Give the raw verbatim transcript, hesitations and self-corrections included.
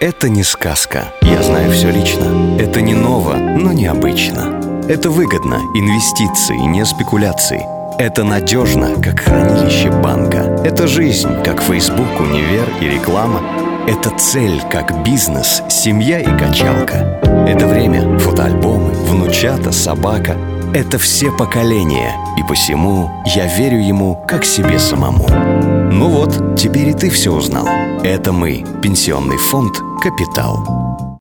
Это не сказка, я знаю все лично. Это не ново, но необычно. Это выгодно, инвестиции, не спекуляции. Это надежно, как хранилище банка. Это жизнь, как Facebook, универ и реклама. Это цель, как бизнес, семья и качалка. Это время, фотоальбомы, внучата, собака. Это все поколения, и посему я верю ему, как себе самому. Ну вот, теперь и ты все узнал. Это мы, Пенсионный фонд «Капитал».